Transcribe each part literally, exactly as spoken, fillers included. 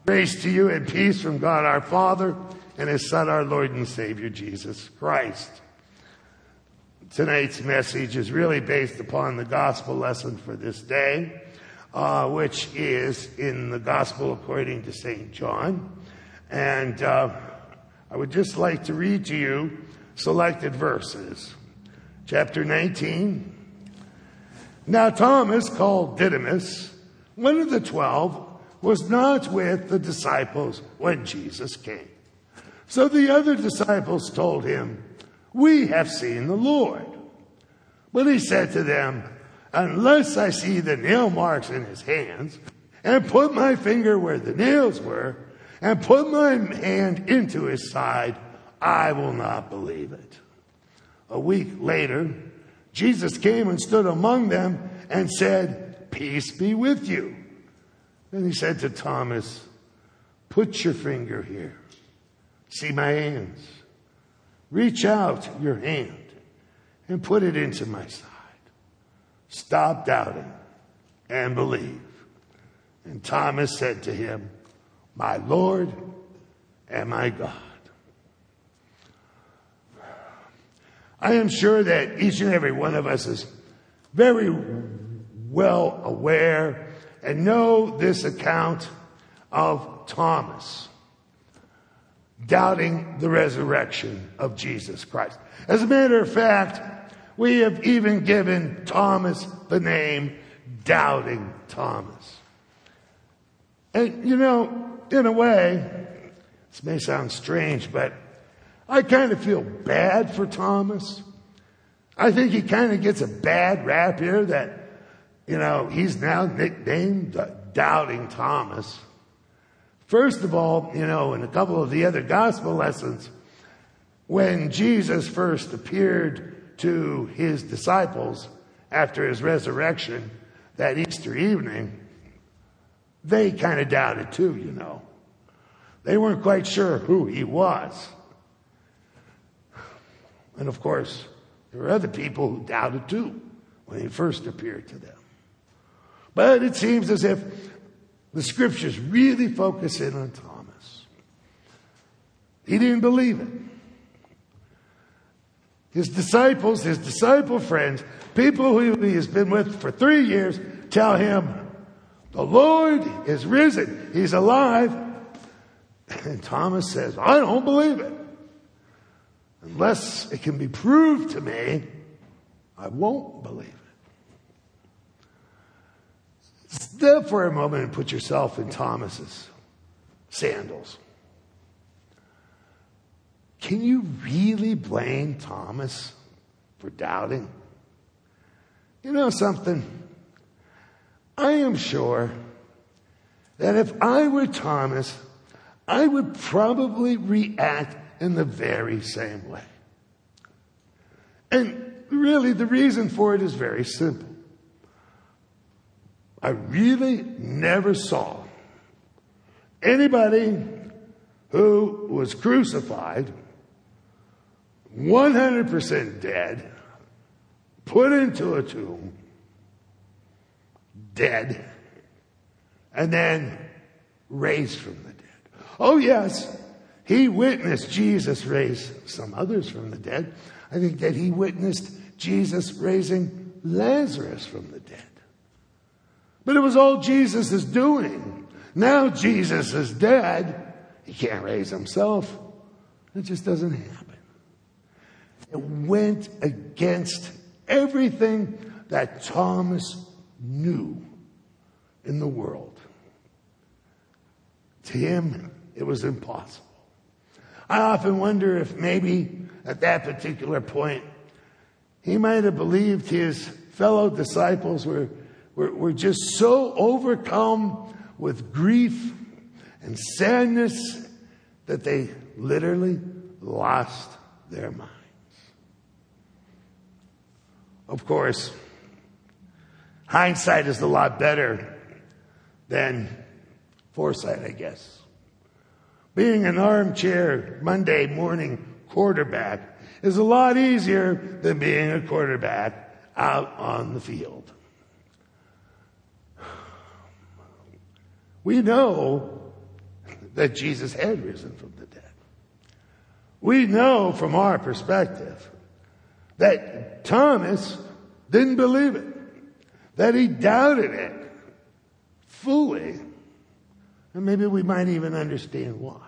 Grace to you and peace from God our Father and His Son, our Lord and Savior, Jesus Christ. Tonight's message is really based upon the gospel lesson for this day, uh, which is in the Gospel according to Saint John. And uh, I would just like to read to you selected verses. Chapter nineteen. Now Thomas, called Didymus, one of the twelve, was not with the disciples when Jesus came. So the other disciples told him, "We have seen the Lord." But he said to them, "Unless I see the nail marks in his hands, and put my finger where the nails were, and put my hand into his side, I will not believe it." A week later, Jesus came and stood among them and said, "Peace be with you." Then he said to Thomas, "Put your finger here. See my hands. Reach out your hand and put it into my side. Stop doubting and believe." And Thomas said to him, "My Lord and my God." I am sure that each and every one of us is very well aware and know this account of Thomas doubting the resurrection of Jesus Christ. As a matter of fact, we have even given Thomas the name Doubting Thomas. And you know, in a way, this may sound strange, but I kind of feel bad for Thomas. I think he kind of gets a bad rap here that, you know, he's now nicknamed Doubting Thomas. First of all, you know, in a couple of the other gospel lessons, when Jesus first appeared to his disciples after his resurrection that Easter evening, they kind of doubted too, you know. They weren't quite sure who he was. And of course, there were other people who doubted too when he first appeared to them. But it seems as if the scriptures really focus in on Thomas. He didn't believe it. His disciples, his disciple friends, people who he has been with for three years, tell him, "The Lord is risen. He's alive." And Thomas says, "I don't believe it. Unless it can be proved to me, I won't believe it." Stop for a moment and put yourself in Thomas's sandals. Can you really blame Thomas for doubting? You know something? I am sure that if I were Thomas, I would probably react in the very same way. And really, the reason for it is very simple. I really never saw anybody who was crucified, one hundred percent dead, put into a tomb, dead, and then raised from the dead. Oh yes, he witnessed Jesus raise some others from the dead. I think that he witnessed Jesus raising Lazarus from the dead. But it was all Jesus is doing. Now Jesus is dead. He can't raise himself. It just doesn't happen. It went against everything that Thomas knew in the world. To him, it was impossible. I often wonder if maybe at that particular point, he might have believed his fellow disciples were, were, were just so overcome with grief and sadness that they literally lost their minds. Of course, hindsight is a lot better than foresight, I guess. Being an armchair Monday morning quarterback is a lot easier than being a quarterback out on the field. We know that Jesus had risen from the dead. We know from our perspective that Thomas didn't believe it, that he doubted it fully, and maybe we might even understand why.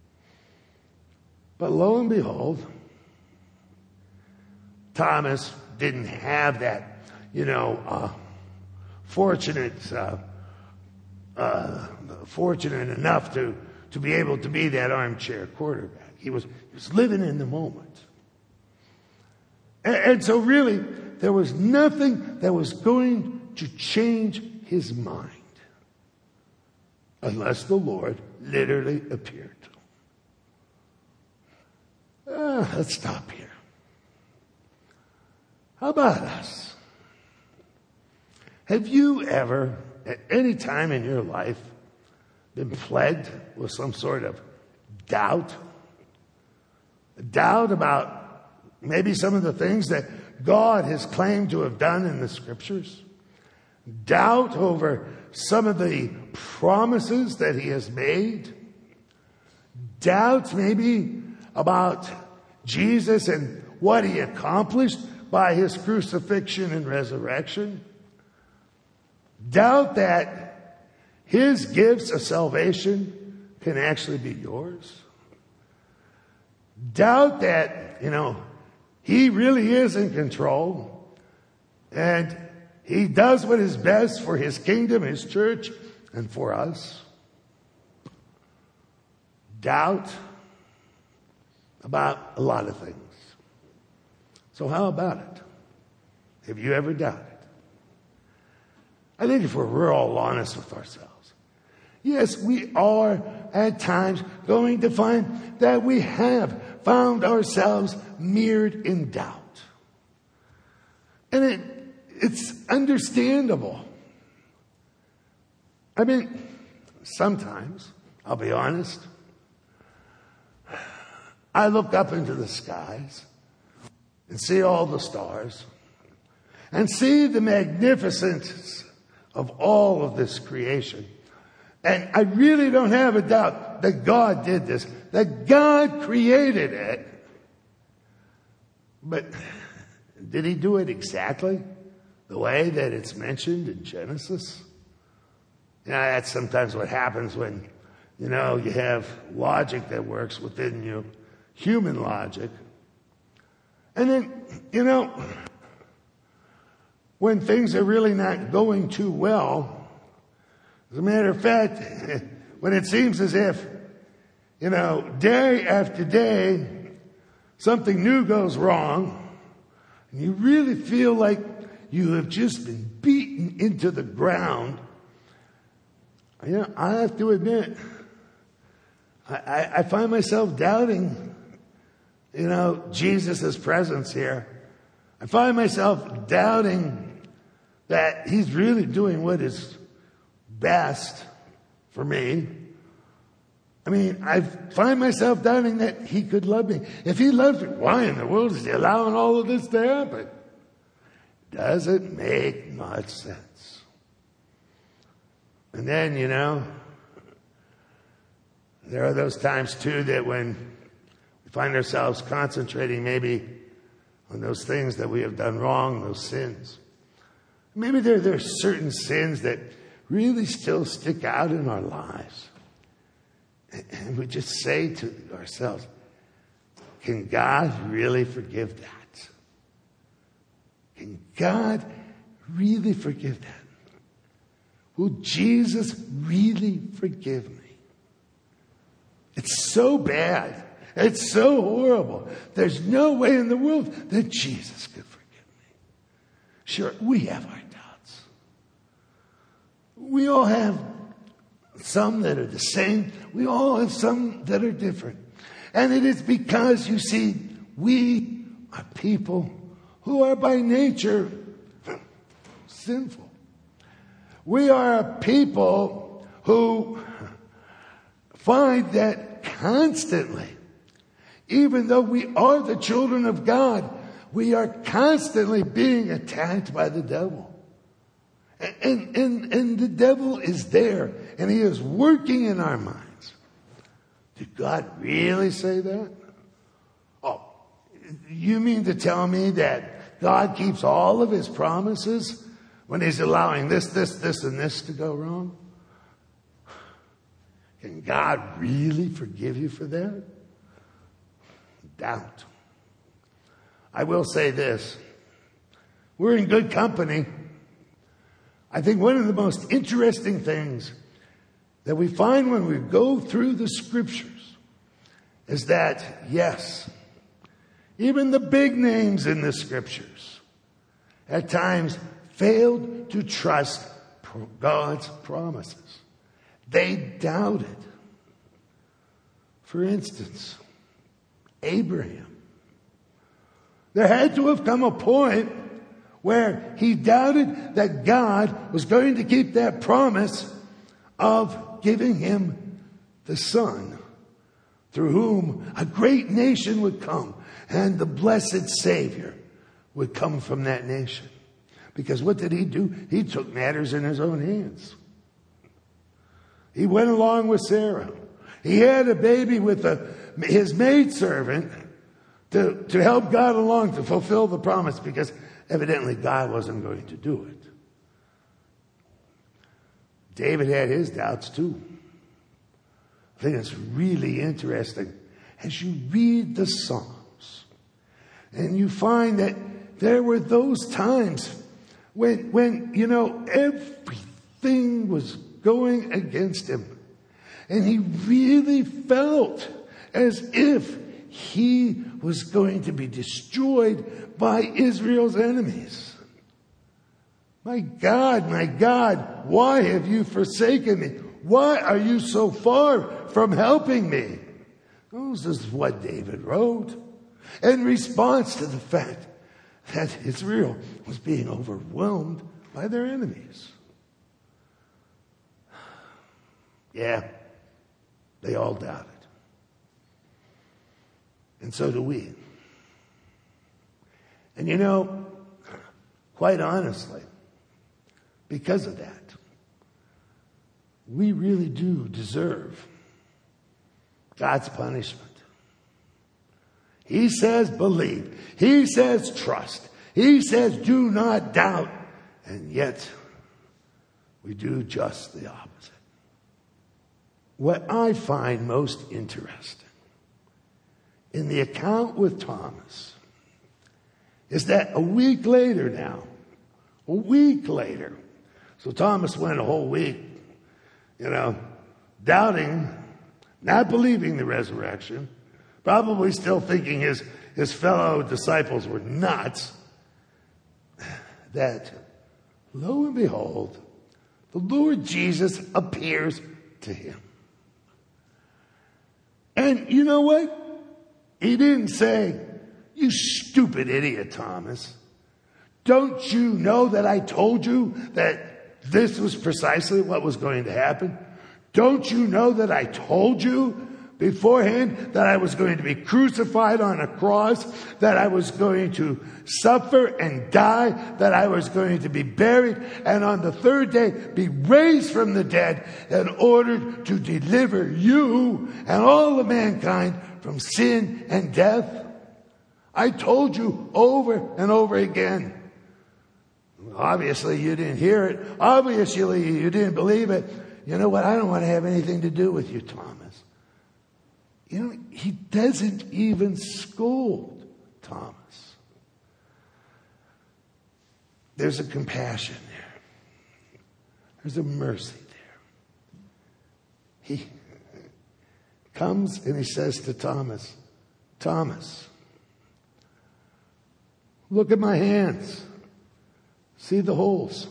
But lo and behold, Thomas didn't have that, you know, uh, fortunate, uh, uh, fortunate enough to, to be able to be that armchair quarterback. He was, he was living in the moment. And, and so really, there was nothing that was going to change his mind unless the Lord literally appeared to him. Uh, let's stop here. How about us? Have you ever, at any time in your life, been plagued with some sort of doubt? Doubt about maybe some of the things that God has claimed to have done in the Scriptures? Doubt over some of the promises that He has made? Doubt maybe about Jesus and what He accomplished by His crucifixion and resurrection? Doubt that His gifts of salvation can actually be yours? Doubt that, you know, He really is in control and He does what is best for His kingdom, His church, and for us? Doubt about a lot of things. So how about it? Have you ever doubted? I think if we're real honest with ourselves, yes, we are at times going to find that we have found ourselves mirrored in doubt. And it, it's understandable. I mean, sometimes, I'll be honest, I look up into the skies and see all the stars and see the magnificence of all of this creation. And I really don't have a doubt that God did this, that God created it. But did He do it exactly the way that it's mentioned in Genesis? You know, that's sometimes what happens when, you know, you have logic that works within you, human logic. And then, you know, when things are really not going too well, as a matter of fact, when it seems as if, you know, day after day, something new goes wrong, and you really feel like you have just been beaten into the ground, you know, I have to admit, I, I, I find myself doubting, you know, Jesus' presence here. I find myself doubting that He's really doing what is best for me. I mean, I find myself doubting that He could love me. If He loves me, why in the world is He allowing all of this to happen? Doesn't make much sense. And then, you know, there are those times too that when we find ourselves concentrating maybe on those things that we have done wrong, those sins. Maybe there, there are certain sins that really still stick out in our lives. And we just say to ourselves, can God really forgive that? Can God really forgive that? Will Jesus really forgive me? It's so bad. It's so horrible. There's no way in the world that Jesus could forgive me. Sure, we have our doubts. We all have some that are the same. We all have some that are different. And it is because, you see, we are people who are by nature sinful. We are a people who find that constantly, even though we are the children of God, we are constantly being attacked by the devil. And, and, and the devil is there, and he is working in our minds. did God really say that? Oh, you mean to tell me that God keeps all of his promises when he's allowing this, this, this, and this to go wrong? Can God really forgive you for that? Doubt. I will say this. We're in good company. I think one of the most interesting things that we find when we go through the scriptures is that, yes, even the big names in the scriptures at times failed to trust God's promises. They doubted. For instance, Abraham. There had to have come a point where he doubted that God was going to keep that promise of giving him the son through whom a great nation would come and the blessed Savior would come from that nation. Because what did he do? He took matters in his own hands. He went along with Sarah. He had a baby with a, his maidservant to, to help God along to fulfill the promise, because evidently God wasn't going to do it. David had his doubts too. I think it's really interesting as you read the Psalms and you find that there were those times when, when, you know, everything was going against him. And he really felt as if he was going to be destroyed by Israel's enemies. My God, my God, why have you forsaken me? Why are you so far from helping me? This is what David wrote in response to the fact that Israel was being overwhelmed by their enemies. Yeah, they all doubted. And so do we. And you know, quite honestly, because of that, we really do deserve God's punishment. He says believe. He says trust. He says do not doubt. And yet, we do just the opposite. What I find most interesting in the account with Thomas is that a week later now, a week later, so Thomas went a whole week, you know, doubting, not believing the resurrection, probably still thinking his, his fellow disciples were nuts, that lo and behold, the Lord Jesus appears to him. And you know what? He didn't say, "You stupid idiot, Thomas. Don't you know that I told you that this was precisely what was going to happen? Don't you know that I told you beforehand that I was going to be crucified on a cross, that I was going to suffer and die, that I was going to be buried, and on the third day be raised from the dead in order to deliver you and all of mankind from sin and death? I told you over and over again." Obviously you didn't hear it. Obviously you didn't believe it. You know what? I don't want to have anything to do with you, Thomas. You know, he doesn't even scold Thomas. There's a compassion there. There's a mercy there. He comes and he says to Thomas, "Thomas, look at my hands. See the holes.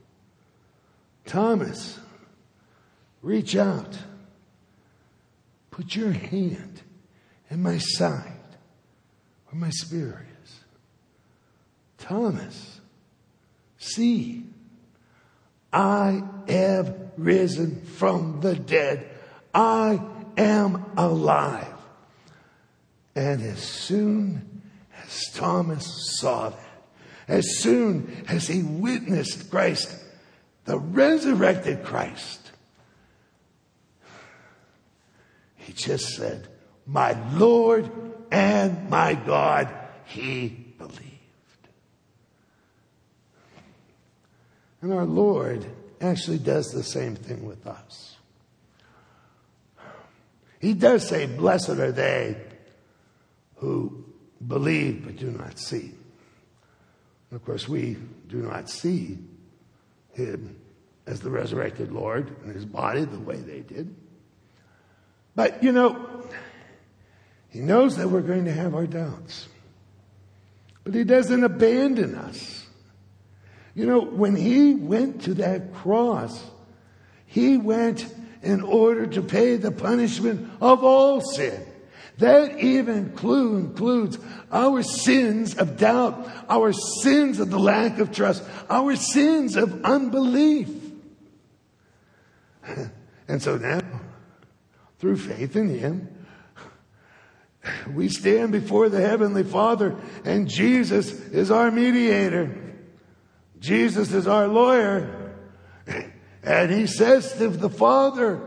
Thomas, reach out. Put your hand in my side where my spear is. Thomas, see, I have risen from the dead. I am alive." And as soon as Thomas saw that, as soon as he witnessed Christ, the resurrected Christ, He just said, my Lord and my God, he believed. And our Lord actually does the same thing with us. He does say, blessed are they who believe but do not see. And of course, we do not see him as the resurrected Lord and his body the way they did. But, you know, he knows that we're going to have our doubts. But he doesn't abandon us. You know, when he went to that cross, he went in order to pay the punishment of all sin. That even includes our sins of doubt, our sins of the lack of trust, our sins of unbelief. And so now, through faith in him, we stand before the Heavenly Father, and Jesus is our mediator. Jesus is our lawyer. And he says to the Father,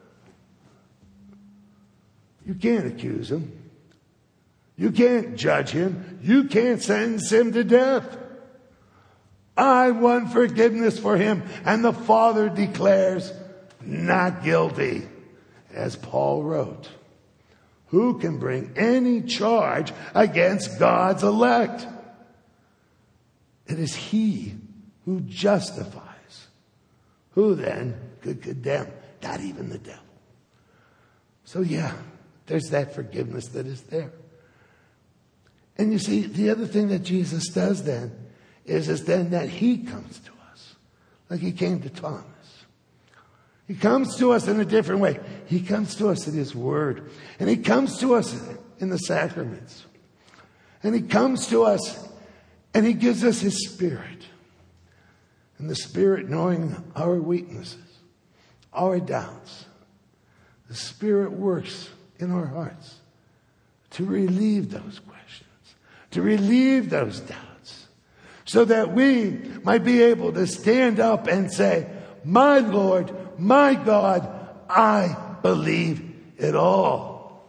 you can't accuse him. You can't judge him. You can't sentence him to death. I won forgiveness for him. And the Father declares, not guilty, as Paul wrote. Who can bring any charge against God's elect? It is he who justifies. Who then could condemn? Not even the devil. So yeah, there's that forgiveness that is there. And you see, the other thing that Jesus does then is, is then that he comes to us like he came to Thomas. He comes to us in a different way. He comes to us in his word. And he comes to us in the sacraments. And he comes to us and he gives us his Spirit. And the Spirit, knowing our weaknesses, our doubts, the Spirit works in our hearts to relieve those questions, to relieve those doubts, so that we might be able to stand up and say, my Lord, my God, I believe it all.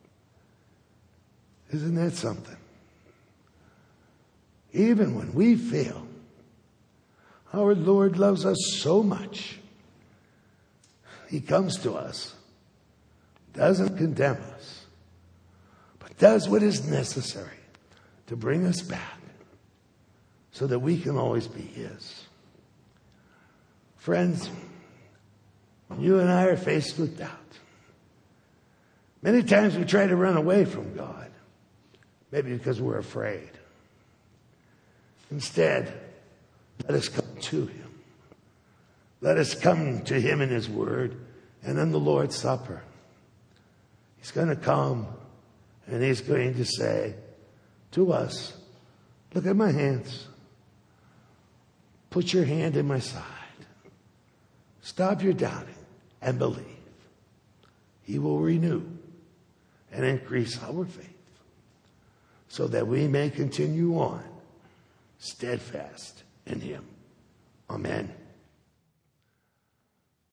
Isn't that something? Even when we fail, our Lord loves us so much. He comes to us, doesn't condemn us, but does what is necessary to bring us back so that we can always be his. Friends, you and I are faced with doubt. Many times we try to run away from God, maybe because we're afraid. Instead, let us come to him. Let us come to him in his word and in the Lord's Supper. He's going to come and he's going to say to us, look at my hands. Put your hand in my side. Stop your doubting and believe. He will renew and increase our faith so that we may continue on steadfast in him. Amen.